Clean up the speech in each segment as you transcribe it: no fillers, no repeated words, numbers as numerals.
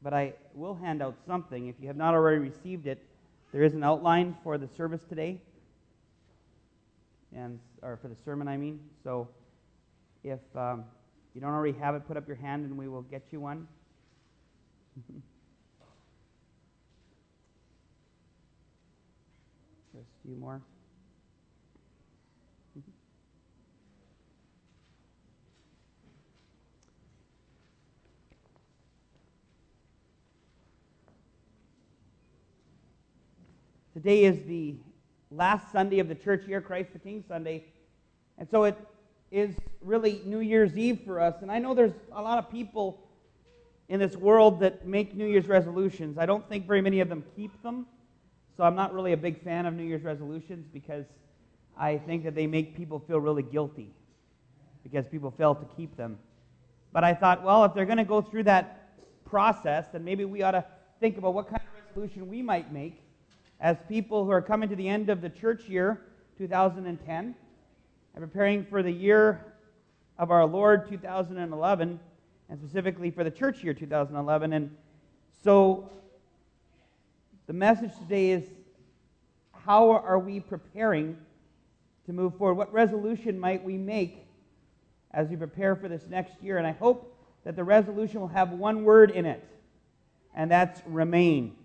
but I will hand out something. If you have not already received it, there is an outline for the service today, or for the sermon, I mean. So if you don't already have it, put up your hand and we will get you one. Just a few more. Today is the last Sunday of the church year, Christ the King Sunday, and so it is really New Year's Eve for us. And I know there's a lot of people in this world that make New Year's resolutions. I don't think very many of them keep them, so I'm not really a big fan of New Year's resolutions because I think that they make people feel really guilty because people fail to keep them. But I thought, well, if they're going to go through that process, then maybe we ought to think about what kind of resolution we might make as people who are coming to the end of the church year, 2010, and preparing for the year of our Lord, 2011, and specifically for the church year, 2011. And so the message today is, how are we preparing to move forward? What resolution might we make as we prepare for this next year? And I hope that the resolution will have one word in it, and that's remain.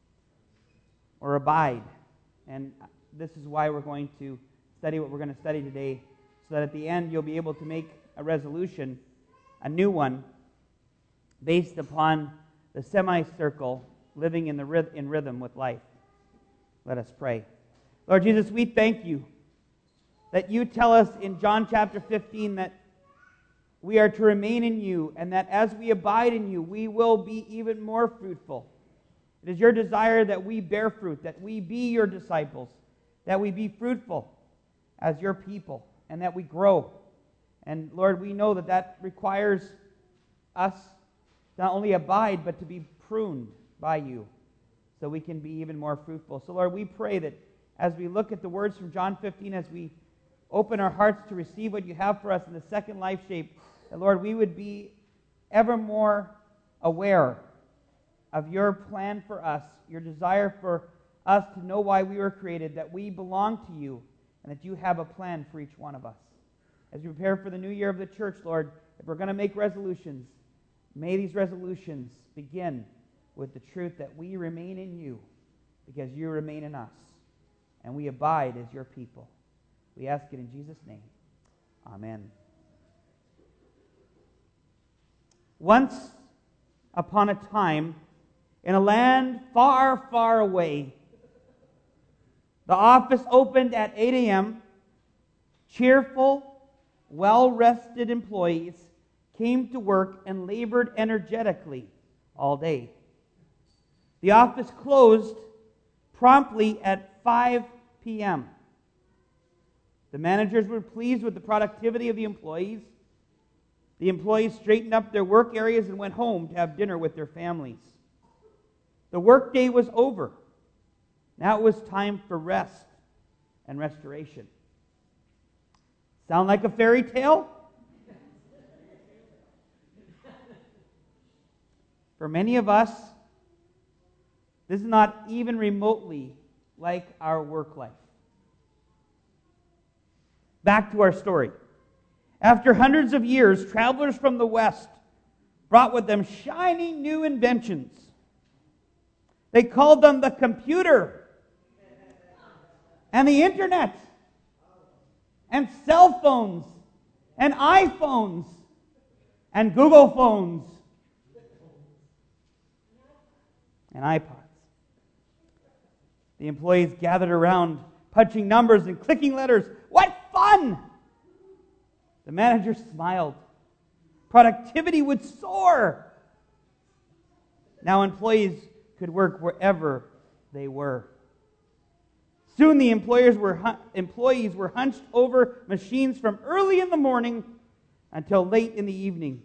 Or abide. And this is why we're going to study what we're going to study today, so that at the end you'll be able to make a resolution, a new one, based upon the semicircle, living in rhythm with life. Let us pray. Lord Jesus, we thank you that you tell us in John chapter 15 that we are to remain in you, and that as we abide in you, we will be even more fruitful. It is your desire that we bear fruit, that we be your disciples, that we be fruitful as your people, and that we grow. And Lord, we know that that requires us to not only abide, but to be pruned by you, so we can be even more fruitful. So Lord, we pray that as we look at the words from John 15, as we open our hearts to receive what you have for us in the second life shape, that Lord, we would be ever more aware of your plan for us, your desire for us to know why we were created, that we belong to you, and that you have a plan for each one of us. As we prepare for the new year of the church, Lord, if we're going to make resolutions, may these resolutions begin with the truth that we remain in you because you remain in us, and we abide as your people. We ask it in Jesus' name. Amen. Once upon a time, in a land far, far away, the office opened at 8 a.m. Cheerful, well-rested employees came to work and labored energetically all day. The office closed promptly at 5 p.m. The managers were pleased with the productivity of the employees. The employees straightened up their work areas and went home to have dinner with their families. The workday was over. Now it was time for rest and restoration. Sound like a fairy tale? For many of us, this is not even remotely like our work life. Back to our story. After hundreds of years, travelers from the West brought with them shiny new inventions. They called them the computer and the internet and cell phones and iPhones and Google phones and iPods. The employees gathered around, punching numbers and clicking letters. What fun! The manager smiled. Productivity would soar. Now employees could work wherever they were. Soon the employees were hunched over machines from early in the morning until late in the evening.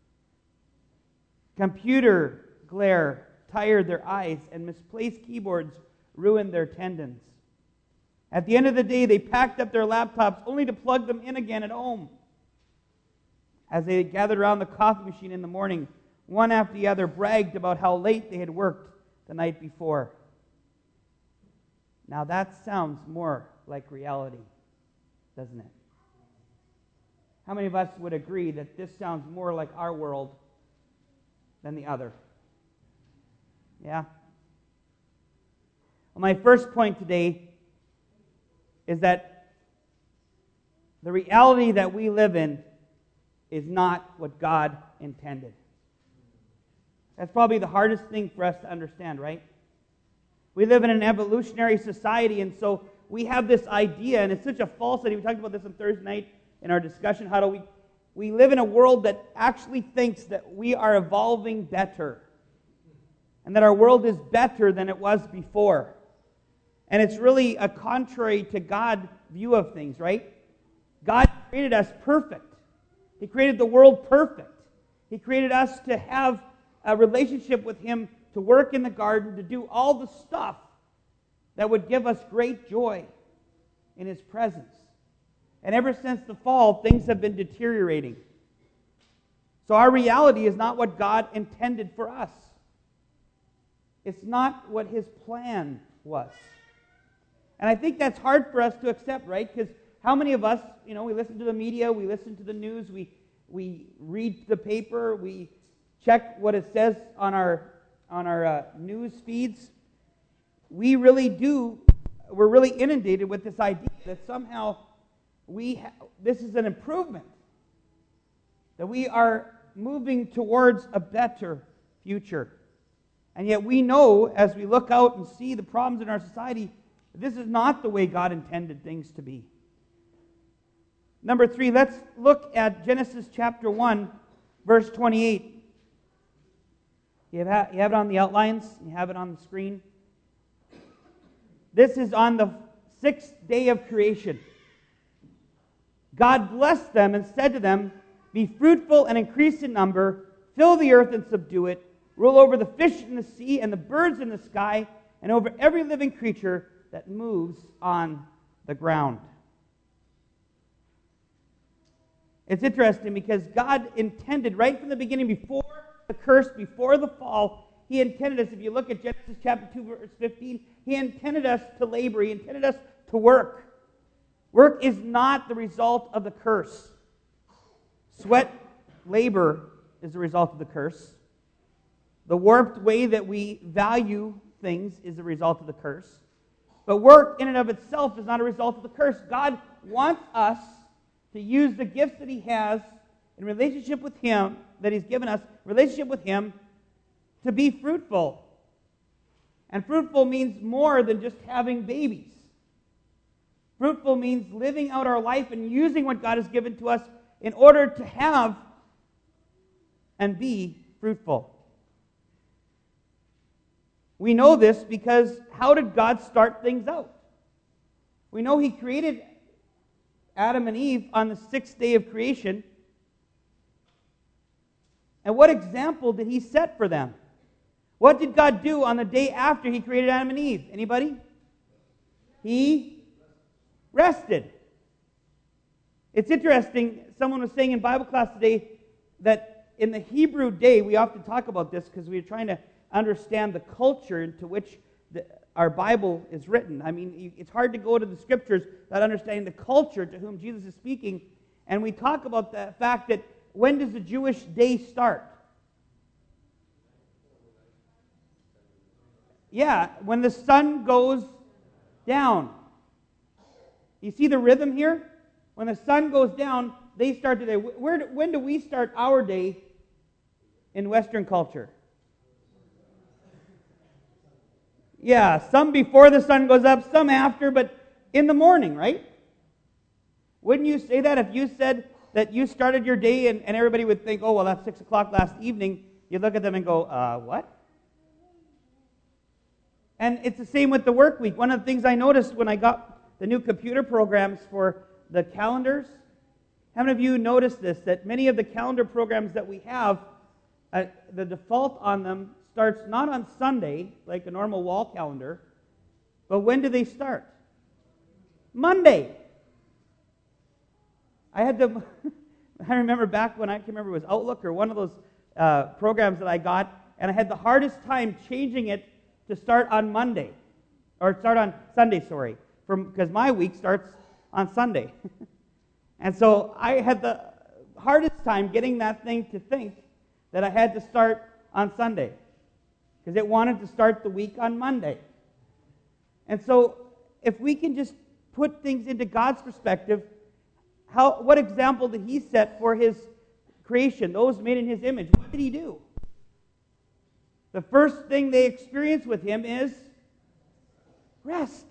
Computer glare tired their eyes, and misplaced keyboards ruined their tendons. At the end of the day, they packed up their laptops only to plug them in again at home. As they gathered around the coffee machine in the morning, one after the other bragged about how late they had worked the night before. Now that sounds more like reality, doesn't it? How many of us would agree that this sounds more like our world than the other? Yeah? Well, my first point today is that the reality that we live in is not what God intended. That's probably the hardest thing for us to understand, right? We live in an evolutionary society, and so we have this idea, and it's such a false idea. We talked about this on Thursday night in our discussion. How do we live in a world that actually thinks that we are evolving better, and that our world is better than it was before. And it's really a contrary to God's view of things, right? God created us perfect. He created the world perfect. He created us to have a relationship with Him, to work in the garden, to do all the stuff that would give us great joy in His presence. And ever since the fall, things have been deteriorating. So our reality is not what God intended for us. It's not what His plan was. And I think that's hard for us to accept, right? Because how many of us, we listen to the media, we listen to the news, we read the paper, we check what it says on our news feeds. We're really inundated with this idea that somehow this is an improvement, that we are moving towards a better future. And yet we know, as we look out and see the problems in our society, this is not the way God intended things to be. Number 3, let's look at Genesis chapter 1, verse 28. You have it on the outlines. You have it on the screen. This is on the 6th day of creation. God blessed them and said to them, "Be fruitful and increase in number, fill the earth and subdue it, rule over the fish in the sea and the birds in the sky, and over every living creature that moves on the ground." It's interesting because God intended right from the beginning, before the curse, before the fall, He intended us, if you look at Genesis chapter 2, verse 15, He intended us to labor. He intended us to work. Work is not the result of the curse. Sweat, labor is the result of the curse. The warped way that we value things is the result of the curse. But work in and of itself is not a result of the curse. God wants us to use the gifts that He has in relationship with Him, that He's given us, relationship with Him, to be fruitful. And fruitful means more than just having babies. Fruitful means living out our life and using what God has given to us in order to have and be fruitful. We know this because how did God start things out? We know He created Adam and Eve on the 6th day of creation. And what example did He set for them? What did God do on the day after He created Adam and Eve? Anybody? He rested. It's interesting, someone was saying in Bible class today that in the Hebrew day, we often talk about this because we're trying to understand the culture into which our Bible is written. I mean, it's hard to go to the Scriptures without understanding the culture to whom Jesus is speaking. And we talk about the fact that when does the Jewish day start? Yeah, when the sun goes down. You see the rhythm here? When the sun goes down, they start their day. When do we start our day in Western culture? Yeah, some before the sun goes up, some after, but in the morning, right? Wouldn't you say that if you said that you started your day and everybody would think, oh, well, that's 6 o'clock last evening, you'd look at them and go, what? And it's the same with the work week. One of the things I noticed when I got the new computer programs for the calendars, how many of you noticed this, that many of the calendar programs that we have, the default on them starts not on Sunday, like a normal wall calendar, but when do they start? Monday. I remember back when, I can't remember, it was Outlook or one of those programs that I got, and I had the hardest time changing it to start on Monday, or start on Sunday, sorry, because my week starts on Sunday. And so I had the hardest time getting that thing to think that I had to start on Sunday, because it wanted to start the week on Monday. And so if we can just put things into God's perspective, what example did He set for His creation, those made in His image? What did He do? The first thing they experience with Him is rest.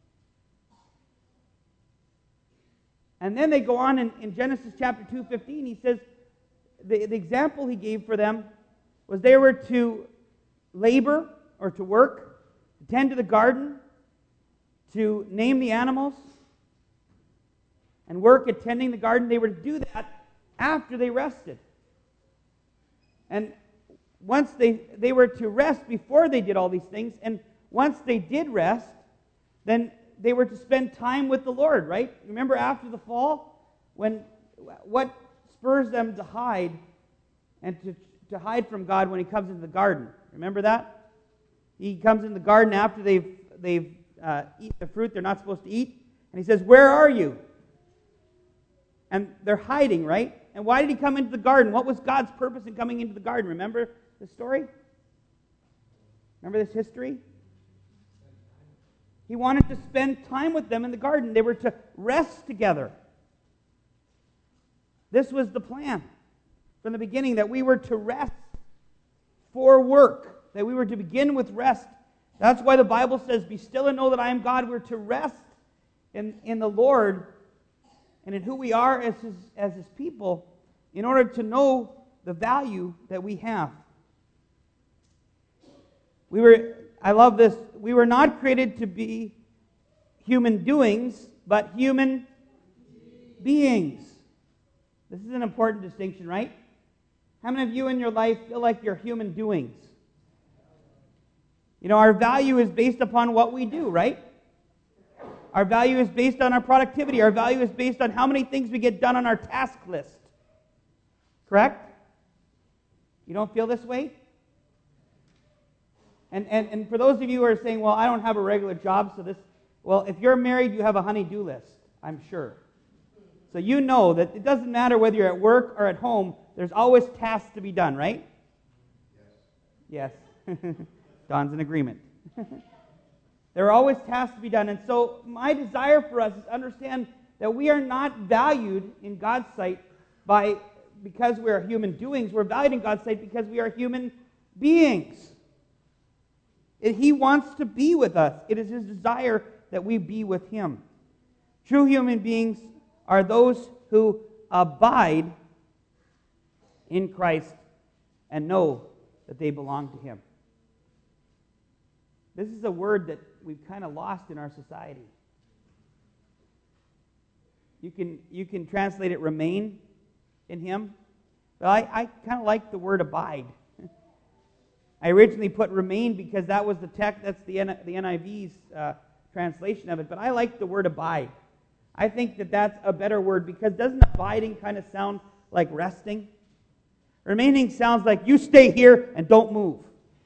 And then they go on in Genesis chapter 2:15, He says, the example He gave for them was they were to labor or to work, to tend to the garden, to name the animals, and work at tending the garden. They were to do that after they rested. And once they were to rest before they did all these things, and once they did rest, then they were to spend time with the Lord, right? Remember after the fall, what spurs them to hide and to hide from God when He comes into the garden? Remember that? He comes in the garden after they've eaten the fruit they're not supposed to eat, and He says, "Where are you?" And they're hiding, right? And why did He come into the garden? What was God's purpose in coming into the garden? Remember the story? Remember this history? He wanted to spend time with them in the garden. They were to rest together. This was the plan from the beginning, that we were to rest for work, that we were to begin with rest. That's why the Bible says, "Be still and know that I am God." We're to rest in the Lord and in who we are as His people in order to know the value that we have. I love this. We were not created to be human doings, but human beings. This is an important distinction, right? How many of you in your life feel like you're human doings? You know, our value is based upon what we do, right? Our value is based on our productivity. Our value is based on how many things we get done on our task list. Correct? You don't feel this way? And for those of you who are saying, "Well, I don't have a regular job, so this..." Well, if you're married, you have a honey-do list, I'm sure. So you know that it doesn't matter whether you're at work or at home, there's always tasks to be done, right? Yes. Don's in agreement. There are always tasks to be done. And so my desire for us is to understand that we are not valued in God's sight because we are human doings. We're valued in God's sight because we are human beings. He wants to be with us. It is His desire that we be with Him. True human beings are those who abide in Christ and know that they belong to Him. This is a word that we've kind of lost in our society. You can translate it remain in Him, but I kind of like the word abide. I originally put remain because that was the text, that's the NIV's translation of it, but I like the word abide. I think that that's a better word, because doesn't abiding kind of sound like resting? Remaining sounds like you stay here and don't move.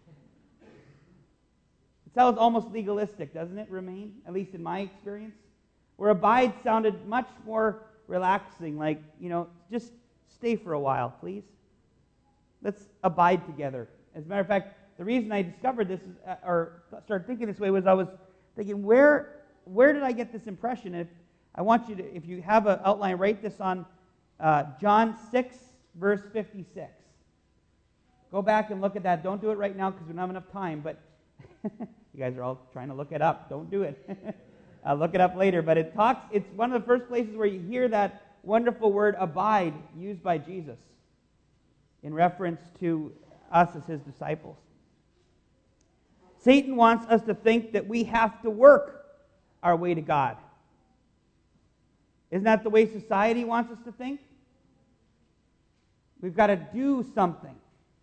It sounds almost legalistic, doesn't it, remain? At least in my experience. Where abide sounded much more relaxing, like, just stay for a while, please. Let's abide together. As a matter of fact, the reason I discovered this, or started thinking this way, was I was thinking, where did I get this impression? And I want you to, if you have an outline, write this on John 6, verse 56. Go back and look at that. Don't do it right now because we don't have enough time, but you guys are all trying to look it up. Don't do it. Look it up later. But it's one of the first places where you hear that wonderful word abide used by Jesus in reference to us as His disciples. Satan wants us to think that we have to work our way to God. Isn't that the way society wants us to think? We've got to do something.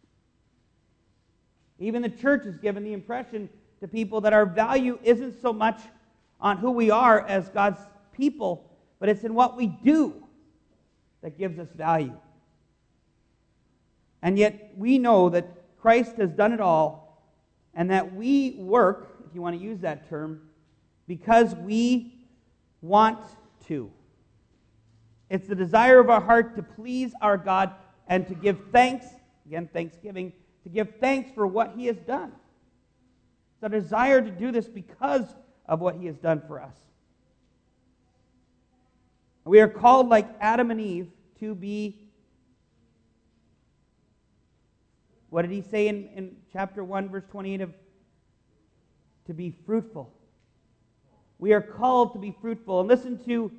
Even the church has given the impression to people that our value isn't so much on who we are as God's people, but it's in what we do that gives us value. And yet we know that Christ has done it all, and that we work, if you want to use that term, because we want to. It's the desire of our heart to please our God and to give thanks, again, thanksgiving, to give thanks for what He has done. It's a desire to do this because of what He has done for us. We are called, like Adam and Eve, to be, what did He say in chapter 1, verse 28 of, to be fruitful. We are called to be fruitful. And listen to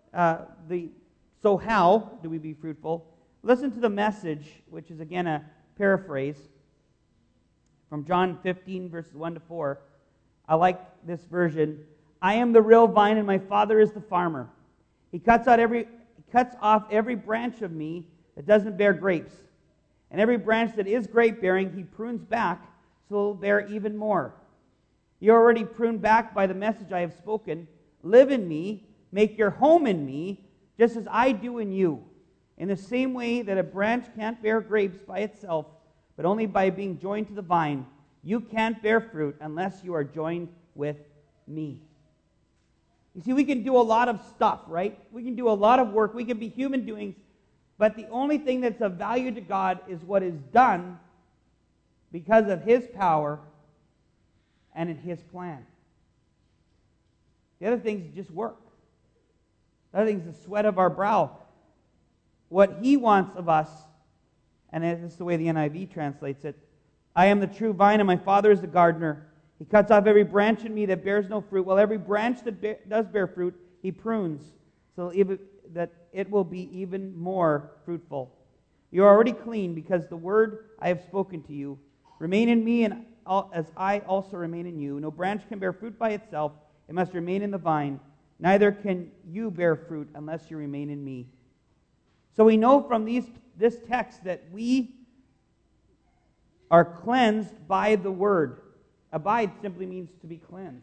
so how do we be fruitful? Listen to the Message, which is again a paraphrase from John 15, verses 1 to 4. I like this version. I am the real vine, and my Father is the farmer. He cuts off every branch of me that doesn't bear grapes. And every branch that is grape-bearing, He prunes back, so it will bear even more. You're already pruned back by the message I have spoken. Live in me, make your home in me, just as I do in you. In the same way that a branch can't bear grapes by itself, but only by being joined to the vine, you can't bear fruit unless you are joined with me. You see, we can do a lot of stuff, right? We can do a lot of work. We can be human doings, but the only thing that's of value to God is what is done because of His power and in His plan. The other things just work. The other things, the sweat of our brow. What He wants of us, and this is the way the NIV translates it, I am the true vine, and my Father is the gardener. He cuts off every branch in me that bears no fruit, while every branch that does bear fruit, He prunes, so that it will be even more fruitful. You are already clean, because the word I have spoken to you. Remain in me, and as I also remain in you. No branch can bear fruit by itself. It must remain in the vine. Neither can you bear fruit unless you remain in me. So we know from this text that we are cleansed by the word. Abide simply means to be cleansed.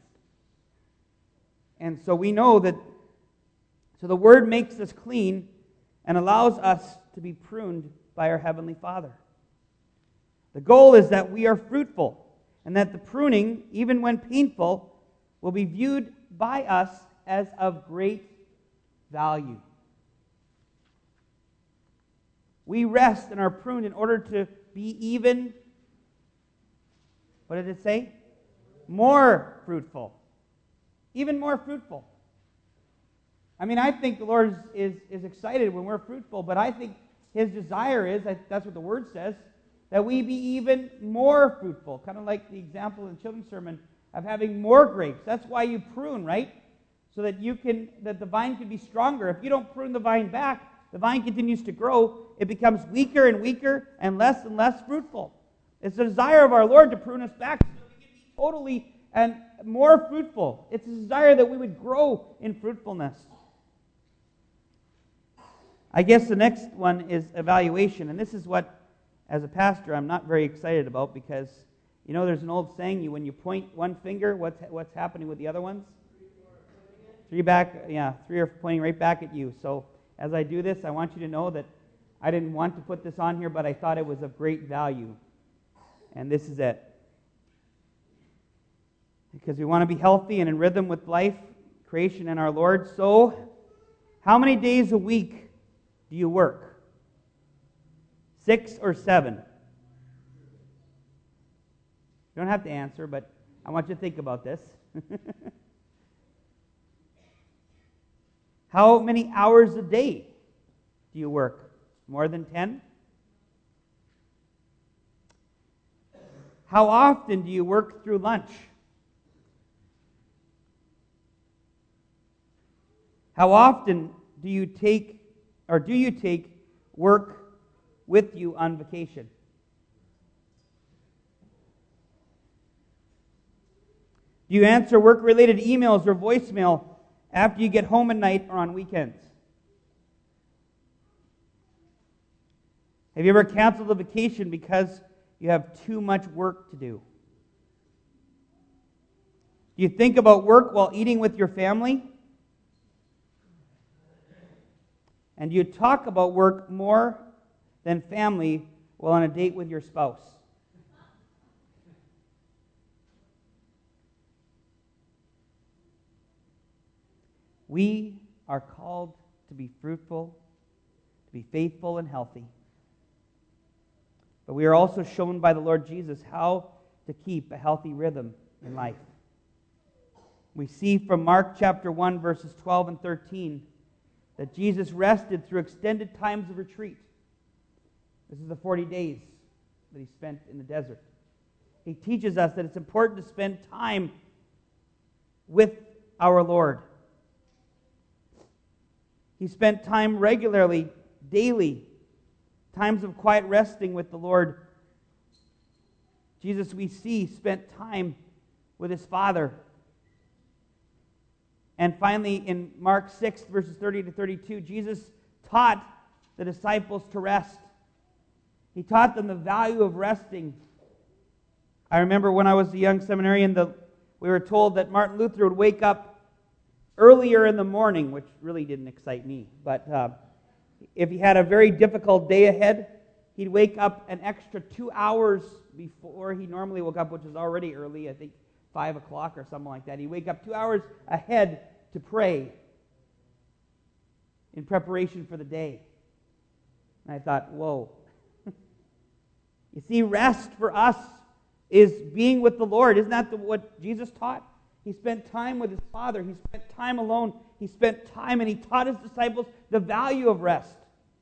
And so we know that, so the word makes us clean and allows us to be pruned by our Heavenly Father. The goal is that we are fruitful, and that the pruning, even when painful, will be viewed by us as of great value. We rest and are pruned in order to be even, what did it say? More fruitful. Even more fruitful. I mean, I think the Lord is excited when we're fruitful, but I think His desire is, that's what the Word says, that we be even more fruitful. Kind of like the example in the children's sermon of having more grapes. That's why you prune, right? So that the vine can be stronger. If you don't prune the vine back, the vine continues to grow. It becomes weaker and weaker and less fruitful. It's the desire of our Lord to prune us back so that we can be totally and more fruitful. It's a desire that we would grow in fruitfulness. I guess the next one is evaluation. And this is what, as a pastor, I'm not very excited about, because, you know, there's an old saying, when you point one finger, what's happening with the other ones? Three are pointing right back at you. So as I do this, I want you to know that I didn't want to put this on here, but I thought it was of great value. And this is it. Because we want to be healthy and in rhythm with life, creation, and our Lord. So, how many days a week do you work? 6 or 7? You don't have to answer, but I want you to think about this. How many hours a day do you work? More than 10? How often do you work through lunch? How often do you take work with you on vacation? Do you answer work-related emails or voicemail after you get home at night or on weekends? Have you ever canceled a vacation because you have too much work to do? Do you think about work while eating with your family? And do you talk about work more than family while on a date with your spouse. We are called to be fruitful, to be faithful and healthy. But we are also shown by the Lord Jesus how to keep a healthy rhythm in life. We see from Mark chapter 1, verses 12 and 13, that Jesus rested through extended times of retreat. This is the 40 days that he spent in the desert. He teaches us that it's important to spend time with our Lord. He spent time regularly, daily, times of quiet resting with the Lord. Jesus, we see, spent time with his Father. And finally, in Mark 6, verses 30 to 32, Jesus taught the disciples to rest. He taught them the value of resting. I remember when I was a young seminarian, we were told that Martin Luther would wake up earlier in the morning, which really didn't excite me. But if he had a very difficult day ahead, he'd wake up an extra 2 hours before he normally woke up, which is already early, I think 5 o'clock or something like that. He'd wake up 2 hours ahead to pray in preparation for the day. And I thought, whoa. You see, rest for us is being with the Lord. Isn't that what Jesus taught? He spent time with his Father. He spent time alone. He spent time and he taught his disciples the value of rest.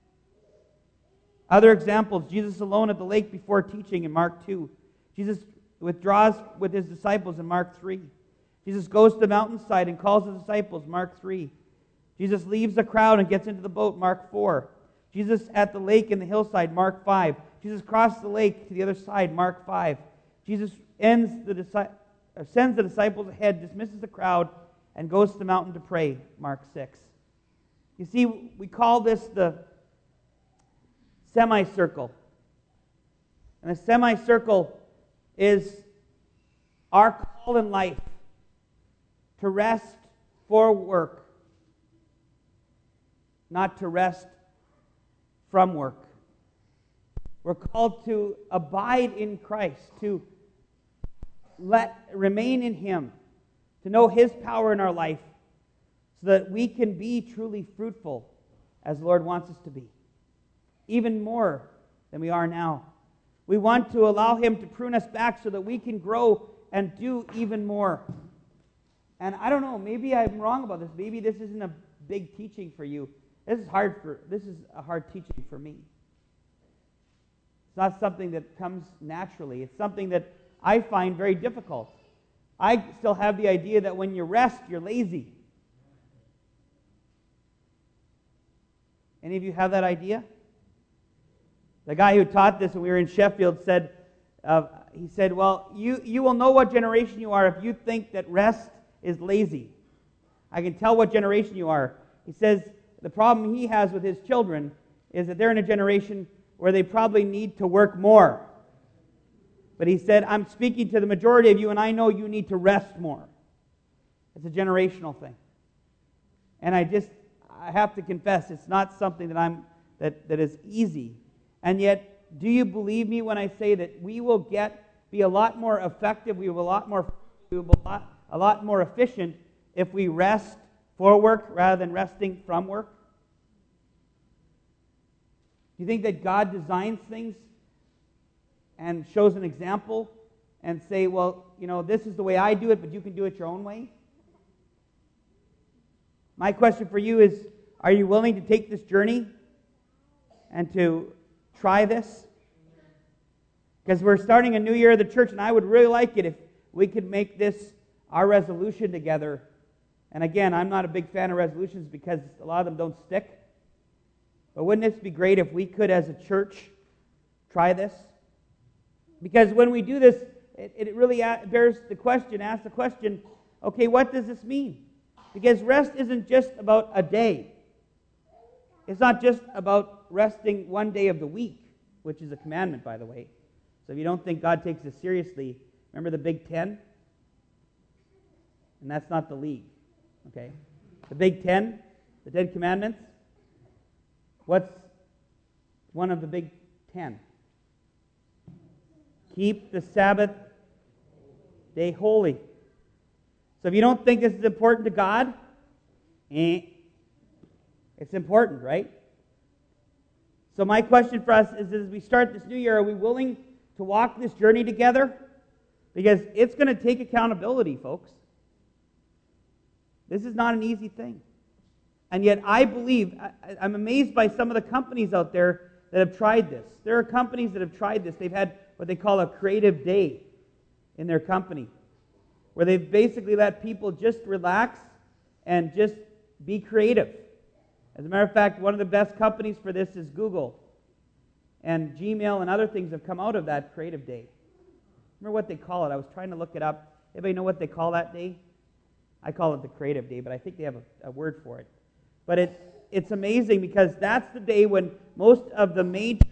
Other examples, Jesus alone at the lake before teaching in Mark 2. Jesus withdraws with his disciples in Mark 3. Jesus goes to the mountainside and calls his disciples, Mark 3. Jesus leaves the crowd and gets into the boat, Mark 4. Jesus at the lake in the hillside, Mark 5. Jesus crossed the lake to the other side, Mark 5. Jesus sends the disciples ahead, dismisses the crowd, and goes to the mountain to pray, Mark 6. You see, we call this the semicircle. And the semicircle is our call in life to rest for work, not to rest from work. We're called to abide in Christ, to remain in him, to know his power in our life, so that we can be truly fruitful as the Lord wants us to be, even more than we are now. We want to allow him to prune us back so that we can grow and do even more. And I don't know, maybe I'm wrong about this. Maybe this isn't a big teaching for you. This is a hard teaching for me. It's not something that comes naturally. It's something that I find very difficult. I still have the idea that when you rest, you're lazy. Any of you have that idea? The guy who taught this when we were in Sheffield said, well, you will know what generation you are if you think that rest is lazy. I can tell what generation you are. He says the problem he has with his children is that they're in a generation where they probably need to work more. But he said, I'm speaking to the majority of you, and I know you need to rest more. It's a generational thing. And I have to confess, it's not something that is easy. And yet, do you believe me when I say that we will be a lot more effective, we will be a lot more efficient if we rest for work rather than resting from work? Do you think that God designs things and shows an example and say, well, this is the way I do it, but you can do it your own way? My question for you is, are you willing to take this journey and to try this? Because we're starting a new year of the church, and I would really like it if we could make this our resolution together. And again, I'm not a big fan of resolutions because a lot of them don't stick. But wouldn't this be great if we could, as a church, try this? Because when we do this, it really asks the question, okay, what does this mean? Because rest isn't just about a day. It's not just about resting one day of the week, which is a commandment, by the way. So if you don't think God takes this seriously, remember the Big Ten? And that's not the league, okay? The Big Ten, the Ten Commandments. What's one of the Big Ten? Keep the Sabbath day holy. So if you don't think this is important to God, it's important, right? So my question for us is, as we start this new year, are we willing to walk this journey together? Because it's going to take accountability, folks. This is not an easy thing. And yet I believe, I'm amazed by some of the companies out there that have tried this. There are companies that have tried this. They've had what they call a creative day in their company, where they've basically let people just relax and just be creative. As a matter of fact, one of the best companies for this is Google. And Gmail and other things have come out of that creative day. Remember what they call it? I was trying to look it up. Anybody know what they call that day? I call it the creative day, but I think they have a word for it. But it's amazing because that's the day when most of the major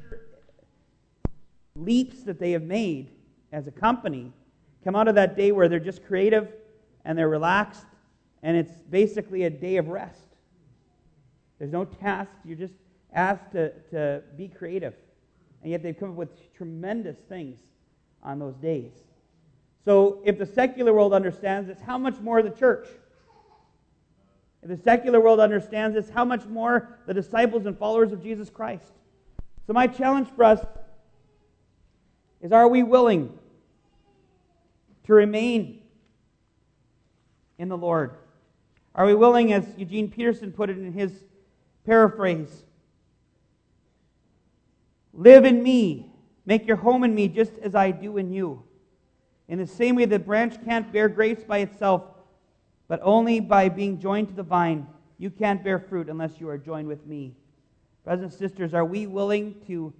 leaps that they have made as a company come out of that day where they're just creative and they're relaxed, and it's basically a day of rest. There's no tasks. You're just asked to be creative. And yet they've come up with tremendous things on those days. So if the secular world understands this, how much more the church? If the secular world understands this, how much more the disciples and followers of Jesus Christ? So my challenge for us is, are we willing to remain in the Lord? Are we willing, as Eugene Peterson put it in his paraphrase, live in me, make your home in me just as I do in you. In the same way the branch can't bear grapes by itself, but only by being joined to the vine. You can't bear fruit unless you are joined with me. Brothers and sisters, are we willing to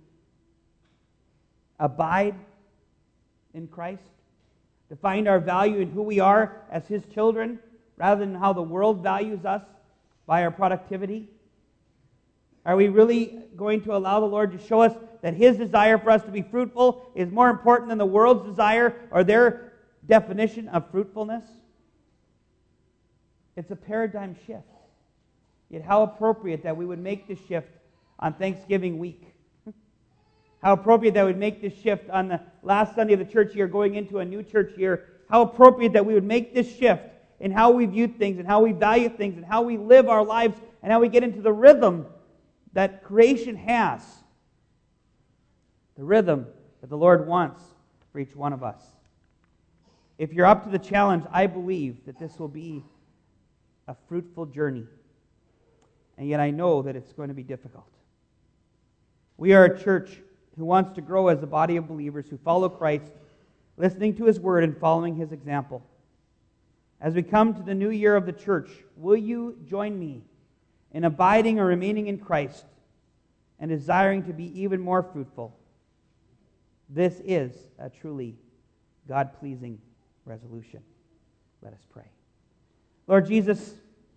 abide in Christ? To find our value in who we are as His children, rather than how the world values us by our productivity? Are we really going to allow the Lord to show us that His desire for us to be fruitful is more important than the world's desire or their definition of fruitfulness? It's a paradigm shift. Yet how appropriate that we would make this shift on Thanksgiving week. How appropriate that we would make this shift on the last Sunday of the church year, going into a new church year. How appropriate that we would make this shift in how we view things and how we value things and how we live our lives and how we get into the rhythm that creation has. The rhythm that the Lord wants for each one of us. If you're up to the challenge, I believe that this will be a fruitful journey. And yet I know that it's going to be difficult. We are a church who wants to grow as a body of believers who follow Christ, listening to His Word and following His example. As we come to the new year of the church, will you join me in abiding or remaining in Christ and desiring to be even more fruitful? This is a truly God-pleasing resolution. Let us pray. Lord Jesus,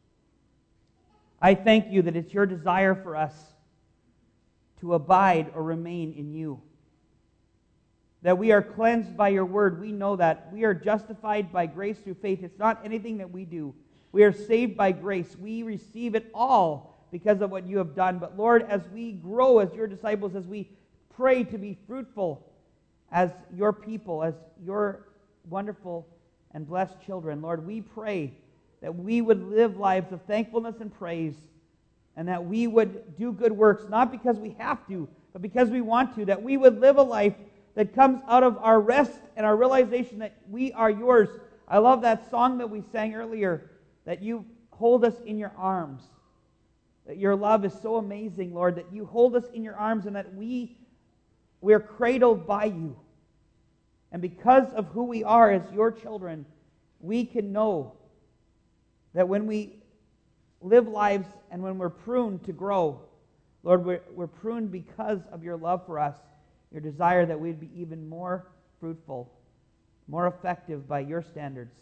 I thank you that it's your desire for us to abide or remain in you. That we are cleansed by your word. We know that. We are justified by grace through faith. It's not anything that we do. We are saved by grace. We receive it all because of what you have done. But Lord, as we grow as your disciples, as we pray to be fruitful as your people, as your wonderful and blessed children, Lord, we pray that we would live lives of thankfulness and praise, and that we would do good works, not because we have to, but because we want to, that we would live a life that comes out of our rest and our realization that we are yours. I love that song that we sang earlier, that you hold us in your arms, that your love is so amazing, Lord, that you hold us in your arms and that we're cradled by you. And because of who we are as your children, we can know that when we live lives and when we're pruned to grow, Lord, we're pruned because of your love for us, your desire that we'd be even more fruitful, more effective by your standards,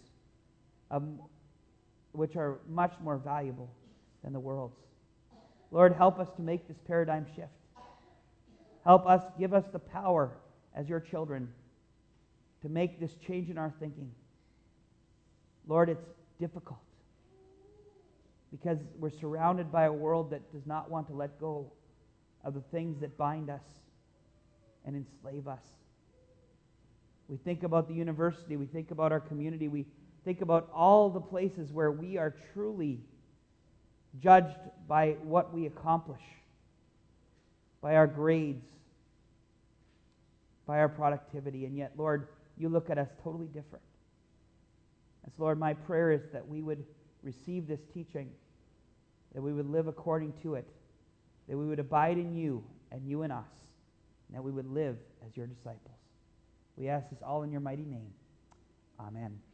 which are much more valuable than the world's. Lord, help us to make this paradigm shift. Help us, give us the power as your children to make this change in our thinking. Lord, it's difficult because we're surrounded by a world that does not want to let go of the things that bind us and enslave us. We think about the university. We think about our community. We think about all the places where we are truly judged by what we accomplish, by our grades, by our productivity. And yet, Lord, you look at us totally different. And so, Lord, my prayer is that we would receive this teaching, that we would live according to it, that we would abide in you and you in us, and that we would live as your disciples. We ask this all in your mighty name. Amen.